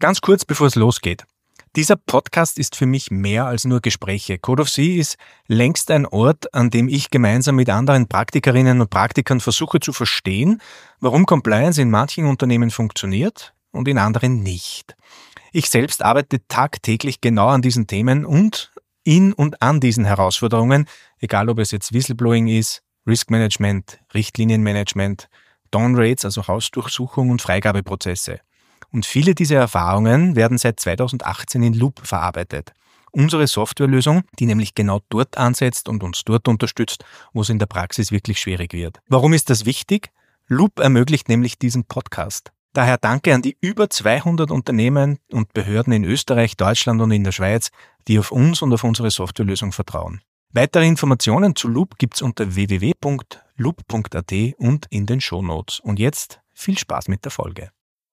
Ganz kurz, bevor es losgeht. Dieser Podcast ist für mich mehr als nur Gespräche. Code of C ist längst ein Ort, an dem ich gemeinsam mit anderen Praktikerinnen und Praktikern versuche zu verstehen, warum Compliance in manchen Unternehmen funktioniert und in anderen nicht. Ich selbst arbeite tagtäglich genau an diesen Themen und in und an diesen Herausforderungen, egal ob es jetzt Whistleblowing ist, Risk Management, Richtlinienmanagement, Dawn Raids, also Hausdurchsuchung und Freigabeprozesse. Und viele dieser Erfahrungen werden seit 2018 in Loop verarbeitet. Unsere Softwarelösung, die nämlich genau dort ansetzt und uns dort unterstützt, wo es in der Praxis wirklich schwierig wird. Warum ist das wichtig? Loop ermöglicht nämlich diesen Podcast. Daher danke an die über 200 Unternehmen und Behörden in Österreich, Deutschland und in der Schweiz, die auf uns und auf unsere Softwarelösung vertrauen. Weitere Informationen zu Loop gibt's unter www.loop.at und in den Shownotes. Und jetzt viel Spaß mit der Folge.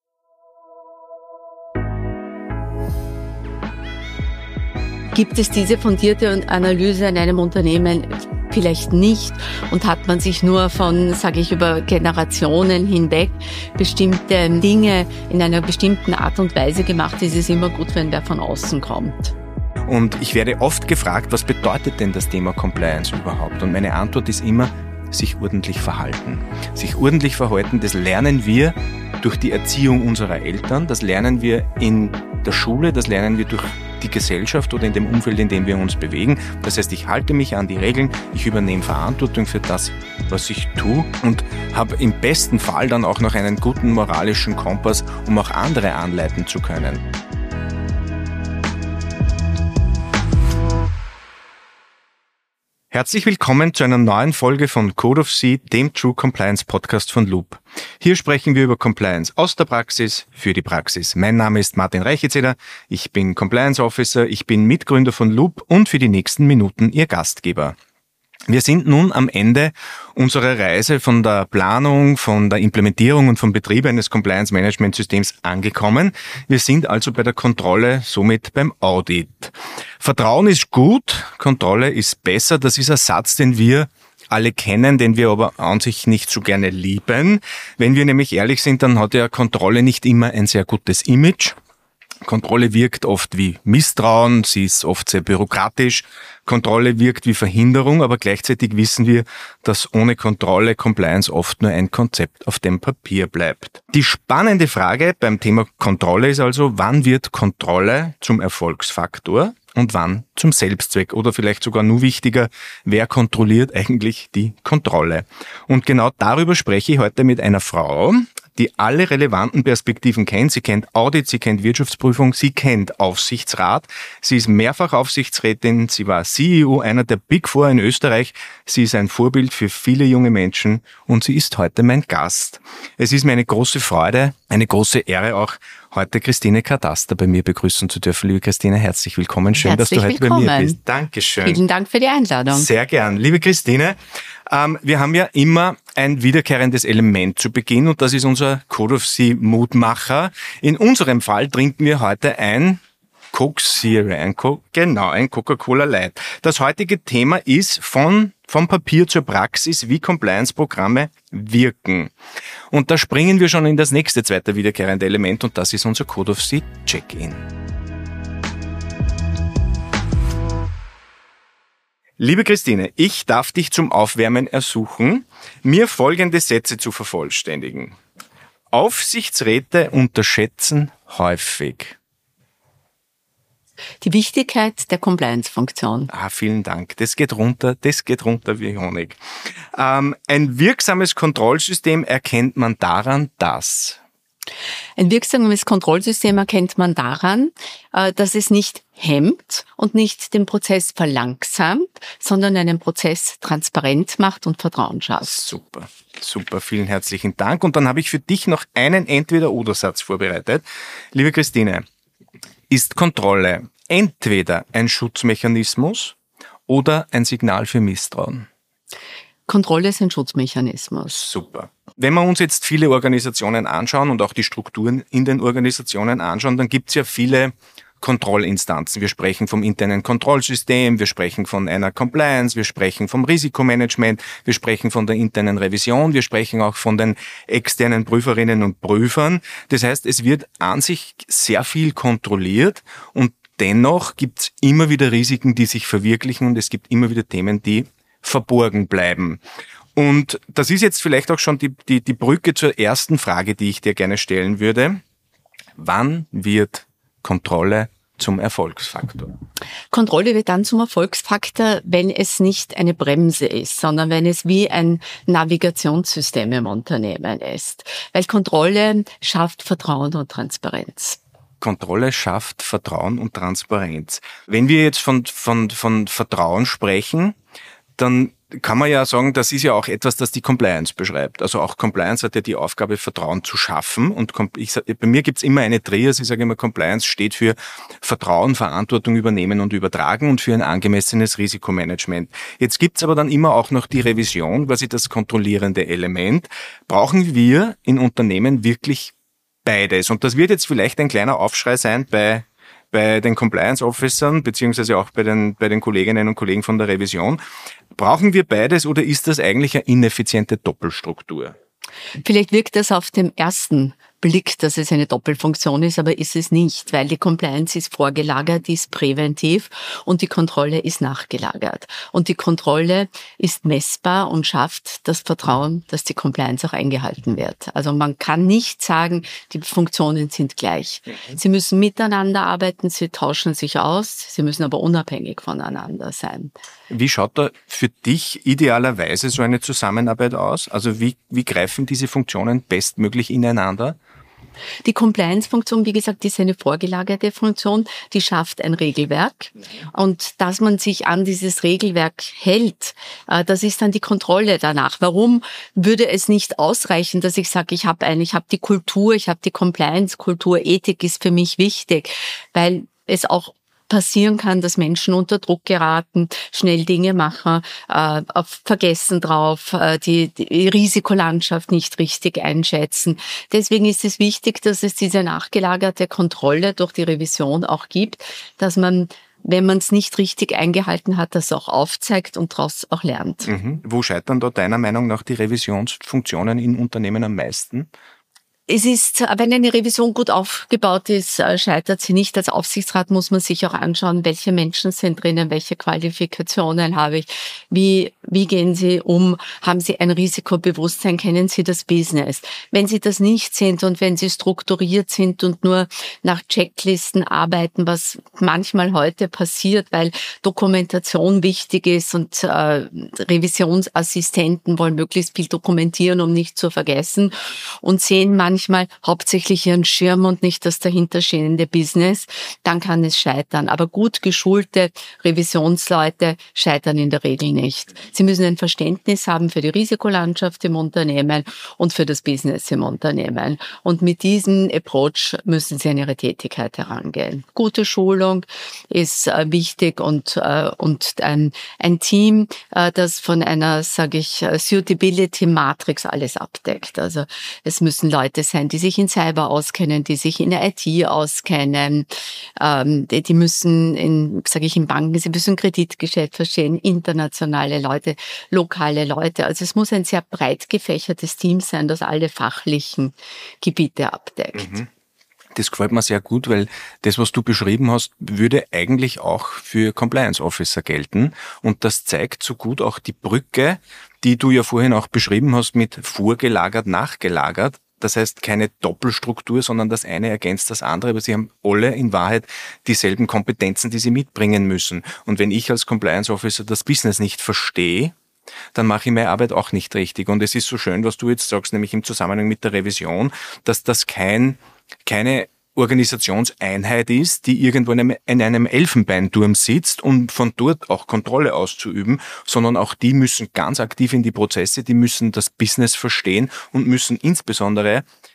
Gibt es diese fundierte Analyse in einem Unternehmen? Vielleicht nicht. Und hat man sich nur von, über Generationen hinweg bestimmte Dinge in einer bestimmten Art und Weise gemacht, ist es immer gut, wenn wer von außen kommt. Und ich werde oft gefragt, was bedeutet denn das Thema Compliance überhaupt? Und meine Antwort ist immer, sich ordentlich verhalten. Sich ordentlich verhalten, das lernen wir durch die Erziehung unserer Eltern, das lernen wir in der Schule, das lernen wir durch die Gesellschaft oder in dem Umfeld, in dem wir uns bewegen. Das heißt, ich halte mich an die Regeln, ich übernehme Verantwortung für das, was ich tue und habe im besten Fall dann auch noch einen guten moralischen Kompass, um auch andere anleiten zu können. Herzlich willkommen zu einer neuen Folge von Code of C, dem True Compliance Podcast von Loop. Hier sprechen wir über Compliance aus der Praxis für die Praxis. Mein Name ist Martin Reichitzer, ich bin Compliance Officer, ich bin Mitgründer von Loop und für die nächsten Minuten Ihr Gastgeber. Wir sind nun am Ende unserer Reise von der Planung, von der Implementierung und vom Betrieb eines Compliance-Management-Systems angekommen. Wir sind also bei der Kontrolle, somit beim Audit. Vertrauen ist gut, Kontrolle ist besser. Das ist ein Satz, den wir alle kennen, den wir aber an sich nicht so gerne lieben. Wenn wir nämlich ehrlich sind, dann hat ja Kontrolle nicht immer ein sehr gutes Image. Kontrolle wirkt oft wie Misstrauen, sie ist oft sehr bürokratisch. Kontrolle wirkt wie Verhinderung, aber gleichzeitig wissen wir, dass ohne Kontrolle Compliance oft nur ein Konzept auf dem Papier bleibt. Die spannende Frage beim Thema Kontrolle ist also, wann wird Kontrolle zum Erfolgsfaktor und wann zum Selbstzweck? Oder vielleicht sogar nur wichtiger, wer kontrolliert eigentlich die Kontrolle? Und genau darüber spreche ich heute mit einer Frau, die alle relevanten Perspektiven kennt. Sie kennt Audit, sie kennt Wirtschaftsprüfung, sie kennt Aufsichtsrat. Sie ist mehrfach Aufsichtsrätin, sie war CEO einer der Big Four in Österreich. Sie ist ein Vorbild für viele junge Menschen und sie ist heute mein Gast. Es ist mir eine große Freude, eine große Ehre auch, heute Christine Kadaster bei mir begrüßen zu dürfen. Liebe Christine, herzlich willkommen. Schön, dass du heute bei mir bist. Dankeschön. Vielen Dank für die Einladung. Sehr gern. Liebe Christine, wir haben ja immer ein wiederkehrendes Element zu Beginn und das ist unser Code of C Mutmacher. In unserem Fall trinken wir heute ein Coke Zero, ein Coca-Cola Light. Das heutige Thema ist vom Papier zur Praxis, wie Compliance-Programme wirken. Und da springen wir schon in das nächste zweite wiederkehrende Element und das ist unser Code of C Check-in. Liebe Christine, ich darf dich zum Aufwärmen ersuchen, mir folgende Sätze zu vervollständigen. Aufsichtsräte unterschätzen häufig die Wichtigkeit der Compliance-Funktion. Vielen Dank. Das geht runter wie Honig. Ein wirksames Kontrollsystem erkennt man daran, dass... Ein wirksames Kontrollsystem erkennt man daran, dass es nicht hemmt und nicht den Prozess verlangsamt, sondern einen Prozess transparent macht und Vertrauen schafft. Super, vielen herzlichen Dank. Und dann habe ich für dich noch einen Entweder-oder-Satz vorbereitet. Liebe Christine, ist Kontrolle entweder ein Schutzmechanismus oder ein Signal für Misstrauen? Kontrolle ist ein Schutzmechanismus. Super. Wenn wir uns jetzt viele Organisationen anschauen und auch die Strukturen in den Organisationen anschauen, dann gibt es ja viele Kontrollinstanzen. Wir sprechen vom internen Kontrollsystem, wir sprechen von einer Compliance, wir sprechen vom Risikomanagement, wir sprechen von der internen Revision, wir sprechen auch von den externen Prüferinnen und Prüfern. Das heißt, es wird an sich sehr viel kontrolliert und dennoch gibt es immer wieder Risiken, die sich verwirklichen und es gibt immer wieder Themen, die verborgen bleiben. Und das ist jetzt vielleicht auch schon die Brücke zur ersten Frage, die ich dir gerne stellen würde. Wann wird Kontrolle zum Erfolgsfaktor? Kontrolle wird dann zum Erfolgsfaktor, wenn es nicht eine Bremse ist, sondern wenn es wie ein Navigationssystem im Unternehmen ist. Weil Kontrolle schafft Vertrauen und Transparenz. Kontrolle schafft Vertrauen und Transparenz. Wenn wir jetzt von Vertrauen sprechen, dann kann man ja sagen, das ist ja auch etwas, das die Compliance beschreibt. Also auch Compliance hat ja die Aufgabe, Vertrauen zu schaffen. Und bei mir gibt's immer eine Trias. Ich sage immer, Compliance steht für Vertrauen, Verantwortung übernehmen und übertragen und für ein angemessenes Risikomanagement. Jetzt gibt's aber dann immer auch noch die Revision, quasi das kontrollierende Element. Brauchen wir in Unternehmen wirklich beides? Und das wird jetzt vielleicht ein kleiner Aufschrei sein bei den Compliance Officern, beziehungsweise auch bei den Kolleginnen und Kollegen von der Revision. Brauchen wir beides oder ist das eigentlich eine ineffiziente Doppelstruktur? Vielleicht wirkt das auf den ersten Blick, dass es eine Doppelfunktion ist, aber ist es nicht, weil die Compliance ist vorgelagert, die ist präventiv und die Kontrolle ist nachgelagert. Und die Kontrolle ist messbar und schafft das Vertrauen, dass die Compliance auch eingehalten wird. Also man kann nicht sagen, die Funktionen sind gleich. Sie müssen miteinander arbeiten, sie tauschen sich aus, sie müssen aber unabhängig voneinander sein. Wie schaut da für dich idealerweise so eine Zusammenarbeit aus? Also wie greifen diese Funktionen bestmöglich ineinander? Die Compliance-Funktion, wie gesagt, ist eine vorgelagerte Funktion, die schafft ein Regelwerk. Und dass man sich an dieses Regelwerk hält, das ist dann die Kontrolle danach. Warum würde es nicht ausreichen, dass ich sage, ich habe die Kultur, ich habe die Compliance-Kultur, Ethik ist für mich wichtig, weil es auch passieren kann, dass Menschen unter Druck geraten, schnell Dinge machen, vergessen drauf, die Risikolandschaft nicht richtig einschätzen. Deswegen ist es wichtig, dass es diese nachgelagerte Kontrolle durch die Revision auch gibt, dass man, wenn man es nicht richtig eingehalten hat, das auch aufzeigt und daraus auch lernt. Wo scheitern da deiner Meinung nach die Revisionsfunktionen in Unternehmen am meisten? Es ist, wenn eine Revision gut aufgebaut ist, scheitert sie nicht. Als Aufsichtsrat muss man sich auch anschauen, welche Menschen sind drinnen, welche Qualifikationen habe ich, wie gehen sie um, haben sie ein Risikobewusstsein, kennen sie das Business. Wenn sie das nicht sind und wenn sie strukturiert sind und nur nach Checklisten arbeiten, was manchmal heute passiert, weil Dokumentation wichtig ist und Revisionsassistenten wollen möglichst viel dokumentieren, um nicht zu vergessen und sehen manchmal hauptsächlich ihren Schirm und nicht das dahinterstehende Business, dann kann es scheitern. Aber gut geschulte Revisionsleute scheitern in der Regel nicht. Sie müssen ein Verständnis haben für die Risikolandschaft im Unternehmen und für das Business im Unternehmen. Und mit diesem Approach müssen sie an ihre Tätigkeit herangehen. Gute Schulung ist wichtig und ein Team, das von einer, Suitability Matrix alles abdeckt. Also es müssen Leute sein, die sich in Cyber auskennen, die sich in der IT auskennen, die müssen in Banken, sie müssen Kreditgeschäft verstehen, internationale Leute, lokale Leute. Also es muss ein sehr breit gefächertes Team sein, das alle fachlichen Gebiete abdeckt. Das gefällt mir sehr gut, weil das, was du beschrieben hast, würde eigentlich auch für Compliance Officer gelten. Und das zeigt so gut auch die Brücke, die du ja vorhin auch beschrieben hast mit vorgelagert, nachgelagert. Das heißt, keine Doppelstruktur, sondern das eine ergänzt das andere, aber sie haben alle in Wahrheit dieselben Kompetenzen, die sie mitbringen müssen. Und wenn ich als Compliance Officer das Business nicht verstehe, dann mache ich meine Arbeit auch nicht richtig. Und es ist so schön, was du jetzt sagst, nämlich im Zusammenhang mit der Revision, dass das keine Organisationseinheit ist, die irgendwo in einem Elfenbeinturm sitzt, um von dort auch Kontrolle auszuüben, sondern auch die müssen ganz aktiv in die Prozesse, die müssen das Business verstehen und müssen insbesondere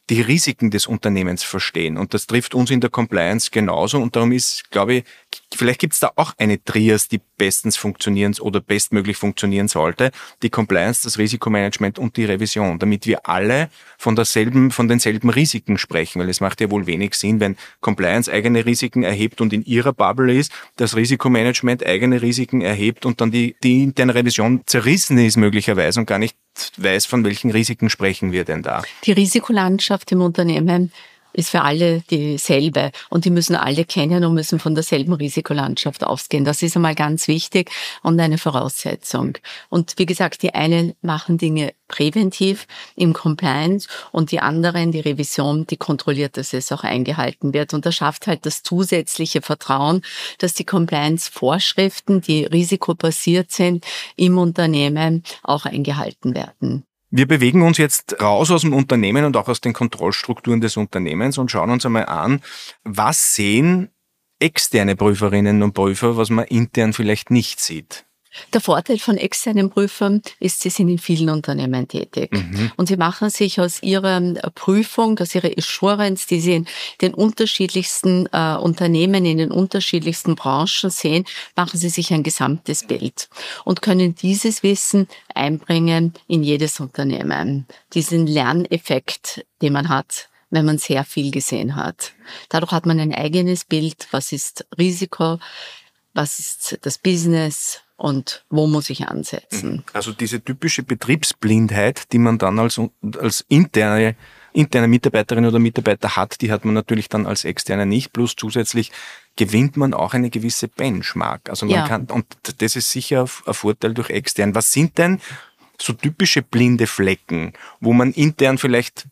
die Risiken des Unternehmens verstehen. Und das trifft uns in der Compliance genauso. Und darum ist, glaube ich, vielleicht gibt es da auch eine Trias, die bestens funktionieren oder bestmöglich funktionieren sollte. Die Compliance, das Risikomanagement und die Revision, damit wir alle von denselben Risiken sprechen. Weil es macht ja wohl wenig Sinn, wenn Compliance eigene Risiken erhebt und in ihrer Bubble ist, das Risikomanagement eigene Risiken erhebt und dann die interne Revision zerrissen ist möglicherweise und gar nicht weiß, von welchen Risiken sprechen wir denn da. Die Risikolandschaft im Unternehmen ist für alle dieselbe und die müssen alle kennen und müssen von derselben Risikolandschaft ausgehen. Das ist einmal ganz wichtig und eine Voraussetzung. Und wie gesagt, die einen machen Dinge präventiv im Compliance und die anderen, die Revision, die kontrolliert, dass es auch eingehalten wird. Und das schafft halt das zusätzliche Vertrauen, dass die Compliance-Vorschriften, die risikobasiert sind, im Unternehmen auch eingehalten werden. Wir bewegen uns jetzt raus aus dem Unternehmen und auch aus den Kontrollstrukturen des Unternehmens und schauen uns einmal an, was sehen externe Prüferinnen und Prüfer, was man intern vielleicht nicht sieht. Der Vorteil von externen Prüfern ist, sie sind in vielen Unternehmen tätig. Und sie machen sich aus ihrer Prüfung, aus ihrer Assurance, die sie in den unterschiedlichsten Unternehmen, in den unterschiedlichsten Branchen sehen, machen sie sich ein gesamtes Bild und können dieses Wissen einbringen in jedes Unternehmen. Diesen Lerneffekt, den man hat, wenn man sehr viel gesehen hat. Dadurch hat man ein eigenes Bild, was ist Risiko, was ist das Business und wo muss ich ansetzen. Also diese typische Betriebsblindheit, die man dann als interne Mitarbeiterin oder Mitarbeiter hat, die hat man natürlich dann als Externe nicht. Plus zusätzlich gewinnt man auch eine gewisse Benchmark. Also man kann, und das ist sicher ein Vorteil durch extern. Was sind denn so typische blinde Flecken, wo man intern vielleicht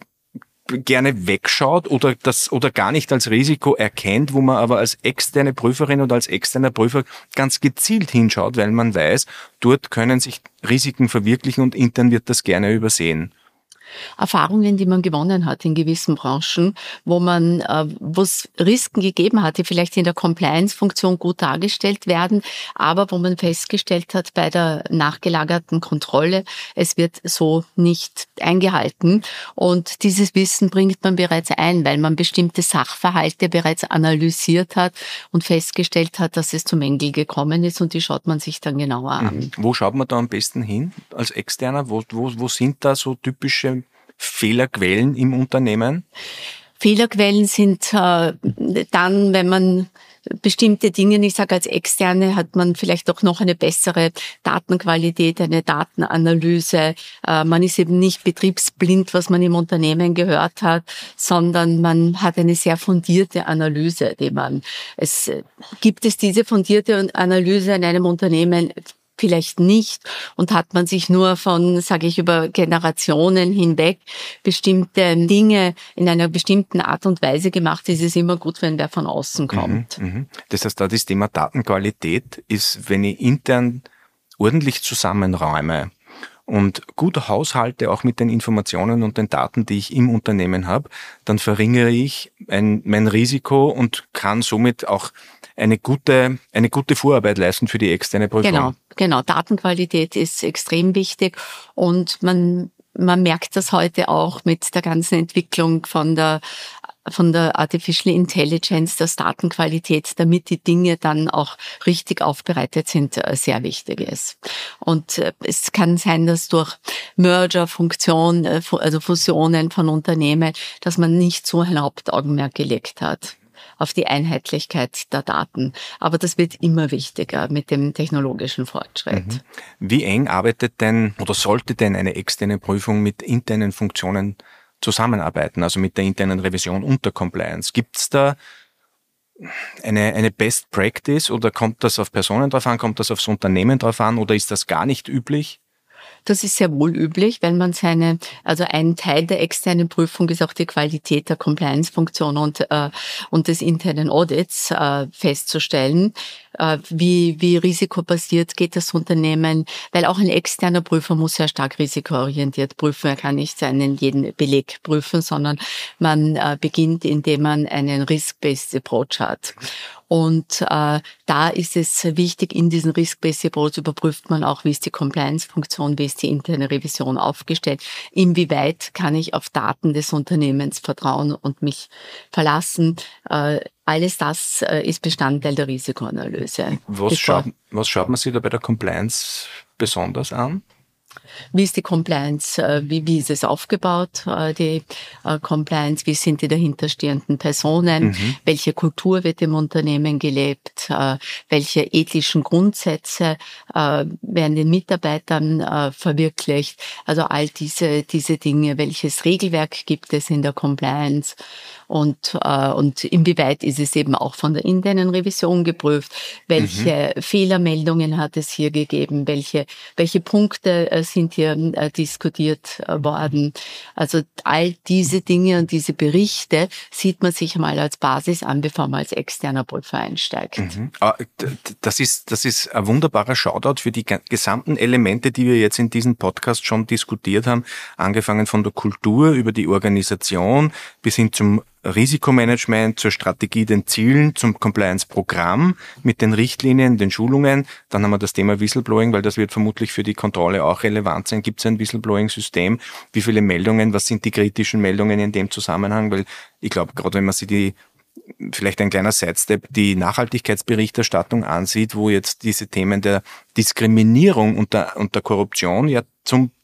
gerne wegschaut oder gar nicht als Risiko erkennt, wo man aber als externe Prüferin oder als externer Prüfer ganz gezielt hinschaut, weil man weiß, dort können sich Risiken verwirklichen und intern wird das gerne übersehen. Erfahrungen, die man gewonnen hat in gewissen Branchen, wo es Risiken gegeben hat, die vielleicht in der Compliance-Funktion gut dargestellt werden, aber wo man festgestellt hat bei der nachgelagerten Kontrolle, es wird so nicht eingehalten. Und dieses Wissen bringt man bereits ein, weil man bestimmte Sachverhalte bereits analysiert hat und festgestellt hat, dass es zu Mängeln gekommen ist und die schaut man sich dann genauer an. Wo schaut man da am besten hin als Externer? Wo sind da so typische Fehlerquellen im Unternehmen? Fehlerquellen sind dann, wenn man bestimmte Dinge, ich sage als Externe, hat man vielleicht auch noch eine bessere Datenqualität, eine Datenanalyse. Man ist eben nicht betriebsblind, was man im Unternehmen gehört hat, sondern man hat eine sehr fundierte Analyse, gibt es diese fundierte Analyse in einem Unternehmen vielleicht nicht und hat man sich nur über Generationen hinweg bestimmte Dinge in einer bestimmten Art und Weise gemacht, ist es immer gut, wenn wer von außen kommt. Das heißt, da das Thema Datenqualität ist, wenn ich intern ordentlich zusammenräume und gut haushalte, auch mit den Informationen und den Daten, die ich im Unternehmen habe, dann verringere ich mein Risiko und kann somit auch eine gute Vorarbeit leisten für die externe Prüfung. Genau. Datenqualität ist extrem wichtig und man merkt das heute auch mit der ganzen Entwicklung von der Artificial Intelligence, dass Datenqualität, damit die Dinge dann auch richtig aufbereitet sind, sehr wichtig ist. Und es kann sein, dass durch Merger-Funktion, also Fusionen von Unternehmen, dass man nicht so ein Hauptaugenmerk gelegt hat auf die Einheitlichkeit der Daten. Aber das wird immer wichtiger mit dem technologischen Fortschritt. Wie eng arbeitet denn oder sollte denn eine externe Prüfung mit internen Funktionen zusammenarbeiten, also mit der internen Revision und der Compliance? Gibt es da eine Best Practice oder kommt das auf Personen drauf an, kommt das aufs Unternehmen drauf an oder ist das gar nicht üblich? Das ist sehr wohl üblich, weil man ein Teil der externen Prüfung ist auch die Qualität der Compliance-Funktion und des internen Audits festzustellen. Wie risikobasiert geht das Unternehmen, weil auch ein externer Prüfer muss sehr stark risikoorientiert prüfen. Er kann nicht jeden Beleg prüfen, sondern man beginnt, indem man einen Risk-Based Approach hat. Und da ist es wichtig, in diesen Risk-Based Approach überprüft man auch, wie ist die Compliance-Funktion, wie ist die interne Revision aufgestellt, inwieweit kann ich auf Daten des Unternehmens vertrauen und mich verlassen. Alles das ist Bestandteil der Risikoanalyse. Was schaut man sich da bei der Compliance besonders an? Wie ist die Compliance? Wie ist es aufgebaut, die Compliance? Wie sind die dahinterstehenden Personen? Welche Kultur wird im Unternehmen gelebt? Welche ethischen Grundsätze werden den Mitarbeitern verwirklicht? Also all diese Dinge. Welches Regelwerk gibt es in der Compliance? Und inwieweit ist es eben auch von der internen Revision geprüft? Welche Fehlermeldungen hat es hier gegeben? Welche Punkte sind hier diskutiert worden? Also all diese Dinge und diese Berichte sieht man sich mal als Basis an, bevor man als externer Prüfer einsteigt. Das ist ein wunderbarer Shoutout für die gesamten Elemente, die wir jetzt in diesem Podcast schon diskutiert haben, angefangen von der Kultur über die Organisation bis hin zum Risikomanagement, zur Strategie, den Zielen, zum Compliance-Programm mit den Richtlinien, den Schulungen. Dann haben wir das Thema Whistleblowing, weil das wird vermutlich für die Kontrolle auch relevant sein. Gibt es ein Whistleblowing-System? Wie viele Meldungen? Was sind die kritischen Meldungen in dem Zusammenhang? Weil ich glaube, gerade wenn man sich vielleicht ein kleiner Sidestep, die Nachhaltigkeitsberichterstattung ansieht, wo jetzt diese Themen der Diskriminierung und der Korruption ja zum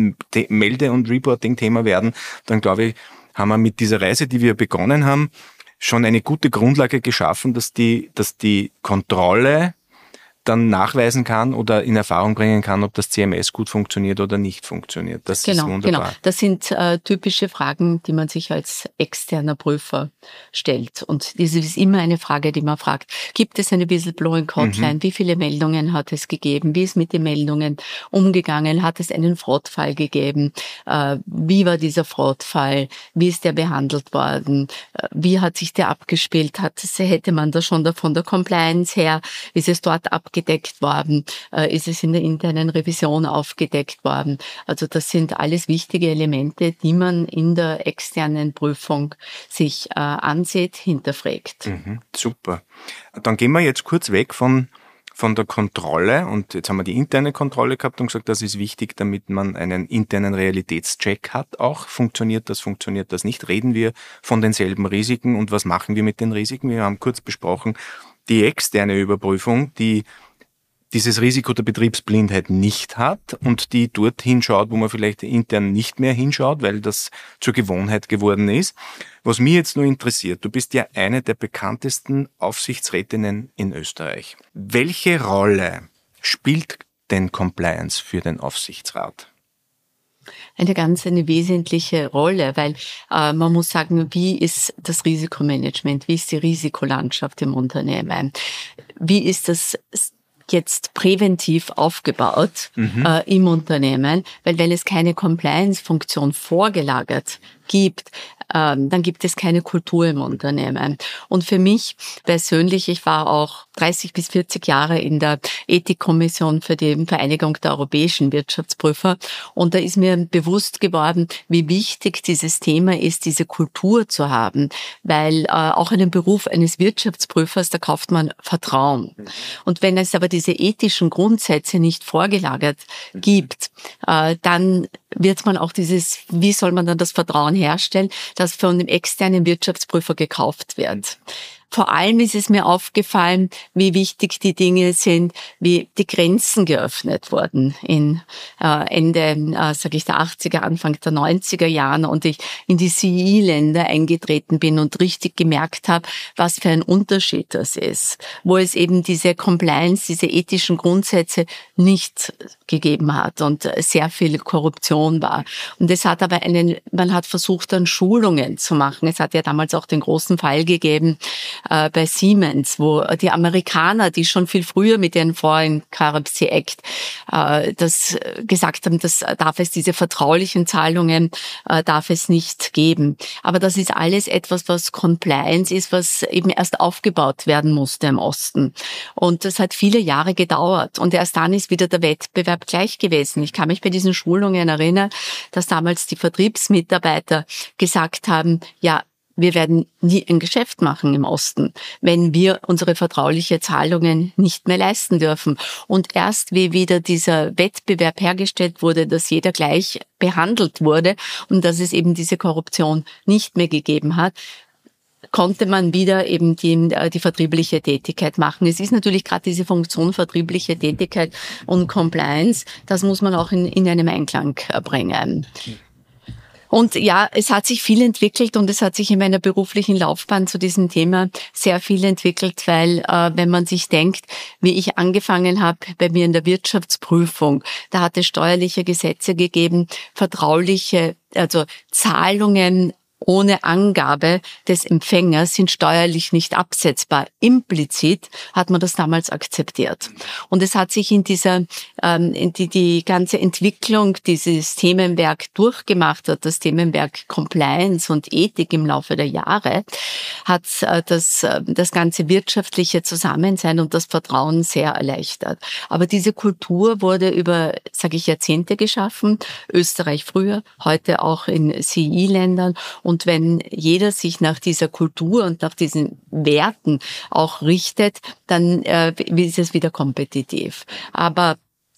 Melde- und Reporting-Thema werden, dann glaube ich, haben wir mit dieser Reise, die wir begonnen haben, schon eine gute Grundlage geschaffen, dass die Kontrolle dann nachweisen kann oder in Erfahrung bringen kann, ob das CMS gut funktioniert oder nicht funktioniert. Das ist wunderbar. Genau. Das sind typische Fragen, die man sich als externer Prüfer stellt. Und das ist immer eine Frage, die man fragt. Gibt es eine Whistleblowing-Hotline? Wie viele Meldungen hat es gegeben? Wie ist mit den Meldungen umgegangen? Hat es einen Fraudfall gegeben? Wie war dieser Fraudfall? Wie ist der behandelt worden? Wie hat sich der abgespielt? Hätte man da schon von der Compliance her? Ist es dort abgedeckt worden? Ist es in der internen Revision aufgedeckt worden? Also das sind alles wichtige Elemente, die man in der externen Prüfung sich ansieht, hinterfragt. Super. Dann gehen wir jetzt kurz weg von der Kontrolle, und jetzt haben wir die interne Kontrolle gehabt und gesagt, das ist wichtig, damit man einen internen Realitätscheck hat auch. Funktioniert das nicht? Reden wir von denselben Risiken und was machen wir mit den Risiken? Wir haben kurz besprochen, die externe Überprüfung, die dieses Risiko der Betriebsblindheit nicht hat und die dort hinschaut, wo man vielleicht intern nicht mehr hinschaut, weil das zur Gewohnheit geworden ist. Was mich jetzt nur interessiert, du bist ja eine der bekanntesten Aufsichtsrätinnen in Österreich. Welche Rolle spielt denn Compliance für den Aufsichtsrat? Eine wesentliche Rolle, weil man muss sagen, wie ist das Risikomanagement, wie ist die Risikolandschaft im Unternehmen, wie ist das jetzt präventiv aufgebaut im Unternehmen, weil wenn es keine Compliance-Funktion vorgelagert gibt, dann gibt es keine Kultur im Unternehmen. Und für mich persönlich, ich war auch 30 bis 40 Jahre in der Ethikkommission für die Vereinigung der europäischen Wirtschaftsprüfer, und da ist mir bewusst geworden, wie wichtig dieses Thema ist, diese Kultur zu haben, weil auch in dem Beruf eines Wirtschaftsprüfers, da kauft man Vertrauen. Und wenn es aber diese ethischen Grundsätze nicht vorgelagert gibt, dann wird man auch wie soll man dann das Vertrauen herstellen, das von dem externen Wirtschaftsprüfer gekauft wird. Vor allem ist es mir aufgefallen, wie wichtig die Dinge sind, wie die Grenzen geöffnet wurden in Ende, der 80er, Anfang der 90er Jahren, und ich in die CEE-Länder eingetreten bin und richtig gemerkt habe, was für ein Unterschied das ist, wo es eben diese Compliance, diese ethischen Grundsätze nicht gegeben hat und sehr viel Korruption war. Und es hat aber man hat versucht, dann Schulungen zu machen. Es hat ja damals auch den großen Fall gegeben, bei Siemens, wo die Amerikaner, die schon viel früher mit ihren Foreign Currency Act das gesagt haben, diese vertraulichen Zahlungen darf es nicht geben. Aber das ist alles etwas, was Compliance ist, was eben erst aufgebaut werden musste im Osten. Und das hat viele Jahre gedauert. Und erst dann ist wieder der Wettbewerb gleich gewesen. Ich kann mich bei diesen Schulungen erinnern, dass damals die Vertriebsmitarbeiter gesagt haben, ja, wir werden nie ein Geschäft machen im Osten, wenn wir unsere vertrauliche Zahlungen nicht mehr leisten dürfen. Und erst wie wieder dieser Wettbewerb hergestellt wurde, dass jeder gleich behandelt wurde und dass es eben diese Korruption nicht mehr gegeben hat, konnte man wieder eben die vertriebliche Tätigkeit machen. Es ist natürlich gerade diese Funktion vertriebliche Tätigkeit und Compliance, das muss man auch in einem Einklang bringen. Und ja, es hat sich viel entwickelt und es hat sich in meiner beruflichen Laufbahn zu diesem Thema sehr viel entwickelt, weil wenn man sich denkt, wie ich angefangen habe bei mir in der Wirtschaftsprüfung, da hat es steuerliche Gesetze gegeben, vertrauliche, also Zahlungen ohne Angabe des Empfängers sind steuerlich nicht absetzbar. Implizit hat man das damals akzeptiert. Und es hat sich in dieser, die ganze Entwicklung dieses Themenwerk durchgemacht hat, das Themenwerk Compliance und Ethik im Laufe der Jahre, hat das ganze wirtschaftliche Zusammensein und das Vertrauen sehr erleichtert. Aber diese Kultur wurde über, sage ich, Jahrzehnte geschaffen. Österreich früher, heute auch in CI-Ländern. Und wenn jeder sich nach dieser Kultur und nach diesen Werten auch richtet, dann ist es wieder kompetitiv. Aber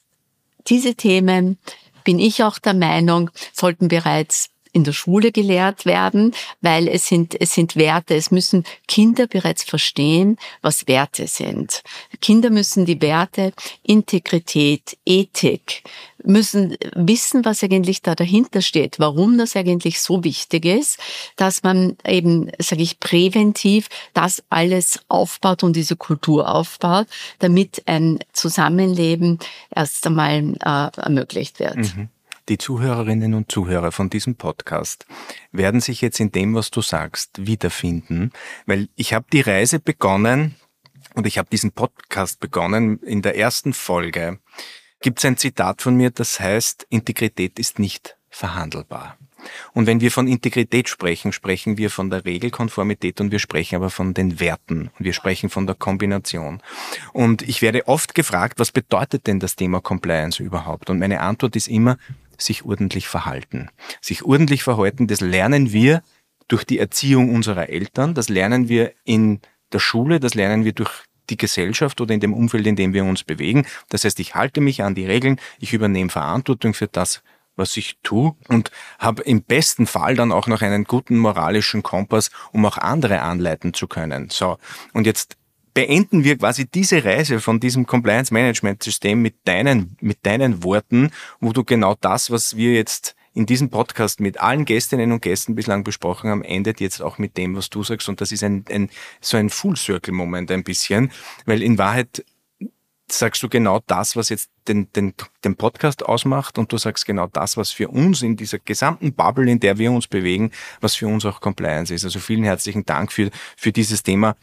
diese Themen, bin ich auch der Meinung, sollten bereits in der Schule gelehrt werden, weil es sind Werte. Es müssen Kinder bereits verstehen, was Werte sind. Kinder müssen die Werte Integrität, Ethik, müssen wissen, was eigentlich da dahinter steht, warum das eigentlich so wichtig ist, dass man eben, sage ich, präventiv das alles aufbaut und diese Kultur aufbaut, damit ein Zusammenleben erst einmal ermöglicht wird. Mhm. Die Zuhörerinnen und Zuhörer von diesem Podcast werden sich jetzt in dem, was du sagst, wiederfinden, weil ich habe die Reise begonnen und ich habe diesen Podcast begonnen. In der ersten Folge gibt es ein Zitat von mir, das heißt, Integrität ist nicht verhandelbar. Und wenn wir von Integrität sprechen, sprechen wir von der Regelkonformität und wir sprechen aber von den Werten und wir sprechen von der Kombination. Und ich werde oft gefragt, was bedeutet denn das Thema Compliance überhaupt? Und meine Antwort ist immer, sich ordentlich verhalten. Sich ordentlich verhalten, das lernen wir durch die Erziehung unserer Eltern, das lernen wir in der Schule, das lernen wir durch die Gesellschaft oder in dem Umfeld, in dem wir uns bewegen. Das heißt, ich halte mich an die Regeln, ich übernehme Verantwortung für das, was ich tue und habe im besten Fall dann auch noch einen guten moralischen Kompass, um auch andere anleiten zu können. So, und jetzt beenden wir quasi diese Reise von diesem Compliance-Management-System mit deinen Worten, wo du genau das, was wir jetzt in diesem Podcast mit allen Gästinnen und Gästen bislang besprochen haben, endet jetzt auch mit dem, was du sagst. Und das ist so ein Full-Circle-Moment ein bisschen, weil in Wahrheit sagst du genau das, was jetzt den Podcast ausmacht und du sagst genau das, was für uns in dieser gesamten Bubble, in der wir uns bewegen, was für uns auch Compliance ist. Also vielen herzlichen Dank für dieses Thema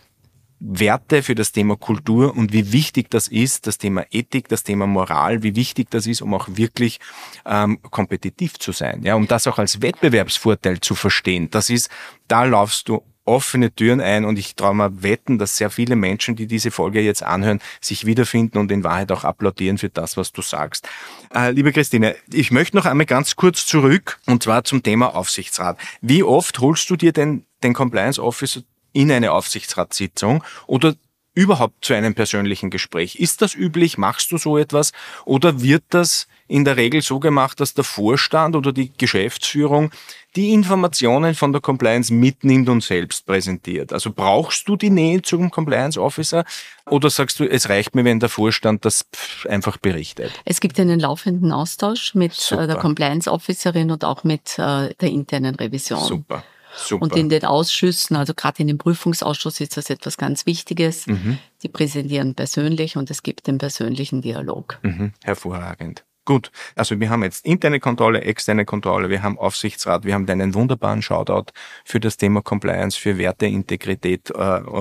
Werte, für das Thema Kultur und wie wichtig das ist, das Thema Ethik, das Thema Moral, wie wichtig das ist, um auch wirklich kompetitiv zu sein, ja, um das auch als Wettbewerbsvorteil zu verstehen. Da laufst du offene Türen ein und ich traue mir wetten, dass sehr viele Menschen, die diese Folge jetzt anhören, sich wiederfinden und in Wahrheit auch applaudieren für das, was du sagst. Liebe Christine, ich möchte noch einmal ganz kurz zurück und zwar zum Thema Aufsichtsrat. Wie oft holst du dir denn den Compliance Officer in eine Aufsichtsratssitzung oder überhaupt zu einem persönlichen Gespräch? Ist das üblich? Machst du so etwas? Oder wird das in der Regel so gemacht, dass der Vorstand oder die Geschäftsführung die Informationen von der Compliance mitnimmt und selbst präsentiert? Also brauchst du die Nähe zum Compliance Officer oder sagst du, es reicht mir, wenn der Vorstand das einfach berichtet? Es gibt einen laufenden Austausch mit der Compliance Officerin und auch mit der internen Revision. Super. Und in den Ausschüssen, also gerade in dem Prüfungsausschuss ist das etwas ganz Wichtiges. Mhm. Die präsentieren persönlich und es gibt den persönlichen Dialog. Mhm. Hervorragend. Gut, also wir haben jetzt interne Kontrolle, externe Kontrolle, wir haben Aufsichtsrat, wir haben deinen wunderbaren Shoutout für das Thema Compliance, für Werte, Integrität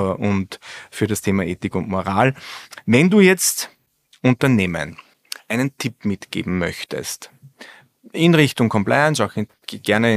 und für das Thema Ethik und Moral. Wenn du jetzt Unternehmen einen Tipp mitgeben möchtest, in Richtung Compliance, auch gerne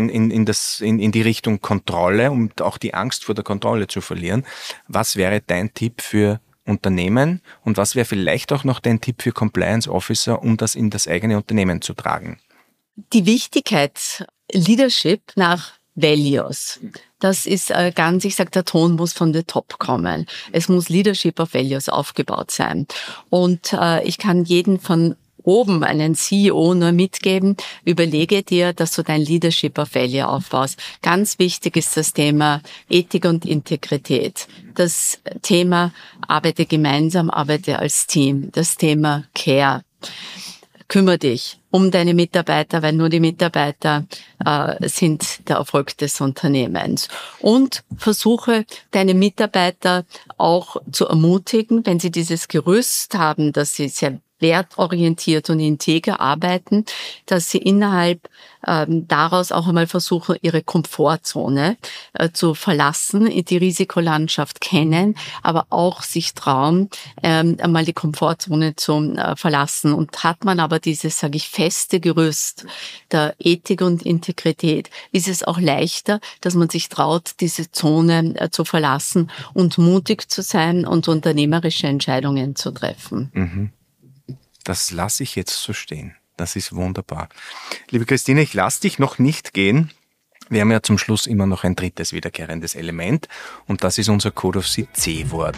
in die Richtung Kontrolle, um auch die Angst vor der Kontrolle zu verlieren. Was wäre dein Tipp für Unternehmen und was wäre vielleicht auch noch dein Tipp für Compliance Officer, um das in das eigene Unternehmen zu tragen? Die Wichtigkeit, Leadership nach Values. Das ist ganz, ich sage, der Ton muss von the top kommen. Es muss Leadership of Values aufgebaut sein. Und ich kann jeden von oben einen CEO nur mitgeben, überlege dir, dass du dein Leadership of Value aufbaust. Ganz wichtig ist das Thema Ethik und Integrität. Das Thema arbeite gemeinsam, arbeite als Team. Das Thema Care. Kümmere dich um deine Mitarbeiter, weil nur die Mitarbeiter sind der Erfolg des Unternehmens. Und versuche, deine Mitarbeiter auch zu ermutigen, wenn sie dieses Gerüst haben, dass sie sehr wertorientiert und integer arbeiten, dass sie innerhalb daraus auch einmal versuchen, ihre Komfortzone zu verlassen, die Risikolandschaft kennen, aber auch sich trauen, einmal die Komfortzone zu verlassen. Und hat man aber dieses, sage ich, feste Gerüst der Ethik und Integrität, ist es auch leichter, dass man sich traut, diese Zone zu verlassen und mutig zu sein und unternehmerische Entscheidungen zu treffen. Mhm. Das lasse ich jetzt so stehen. Das ist wunderbar. Liebe Christine, ich lasse dich noch nicht gehen. Wir haben ja zum Schluss immer noch ein drittes wiederkehrendes Element und das ist unser Code of Sea C-Wort.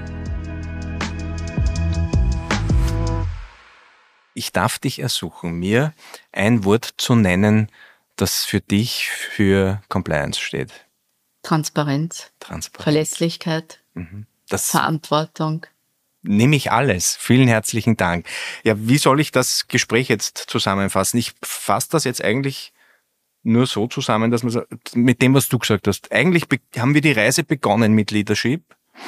Ich darf dich ersuchen, mir ein Wort zu nennen, das für dich für Compliance steht. Transparenz. Verlässlichkeit. Verantwortung. Nehme ich alles. Vielen herzlichen Dank. Ja, wie soll ich das Gespräch jetzt zusammenfassen? Ich fasse das jetzt eigentlich nur so zusammen, dass man sagt, mit dem, was du gesagt hast. Eigentlich haben wir die Reise begonnen mit Leadership.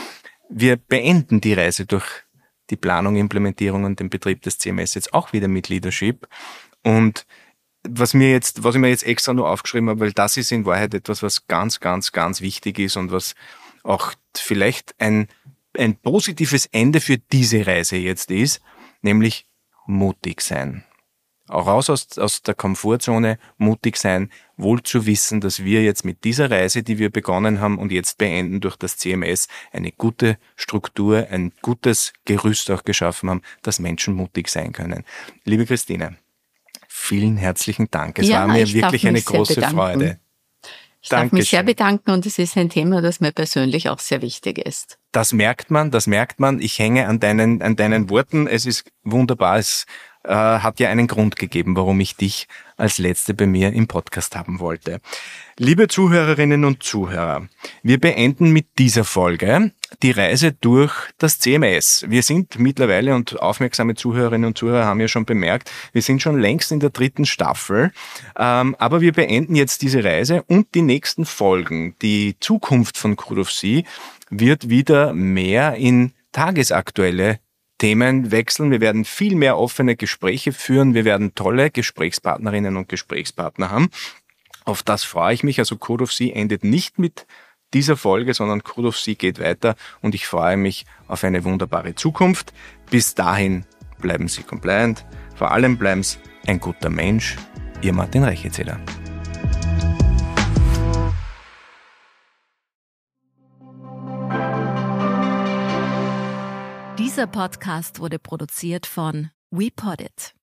Wir beenden die Reise durch die Planung, Implementierung und den Betrieb des CMS jetzt auch wieder mit Leadership. Und was ich mir jetzt extra nur aufgeschrieben habe, weil das ist in Wahrheit etwas, was ganz, ganz, ganz wichtig ist und was auch vielleicht ein positives Ende für diese Reise jetzt ist, nämlich mutig sein. Auch raus aus der Komfortzone, mutig sein, wohl zu wissen, dass wir jetzt mit dieser Reise, die wir begonnen haben und jetzt beenden durch das CMS, eine gute Struktur, ein gutes Gerüst auch geschaffen haben, dass Menschen mutig sein können. Liebe Christine, vielen herzlichen Dank. Es war mir wirklich eine große Freude. Ich darf mich sehr bedanken und es ist ein Thema, das mir persönlich auch sehr wichtig ist. Das merkt man. Ich hänge an deinen Worten. Es ist wunderbar. Es hat ja einen Grund gegeben, warum ich dich als Letzte bei mir im Podcast haben wollte. Liebe Zuhörerinnen und Zuhörer, wir beenden mit dieser Folge die Reise durch das CMS. Wir sind mittlerweile, und aufmerksame Zuhörerinnen und Zuhörer haben ja schon bemerkt, wir sind schon längst in der 3. Staffel, aber wir beenden jetzt diese Reise und die nächsten Folgen. Die Zukunft von Code of Sea wird wieder mehr in tagesaktuelle Themen wechseln. Wir werden viel mehr offene Gespräche führen. Wir werden tolle Gesprächspartnerinnen und Gesprächspartner haben. Auf das freue ich mich. Also Code of Sea endet nicht mit dieser Folge, sondern Code of Sea geht weiter und ich freue mich auf eine wunderbare Zukunft. Bis dahin bleiben Sie compliant. Vor allem bleiben Sie ein guter Mensch. Ihr Martin Reichezeder. Dieser Podcast wurde produziert von WePoddit.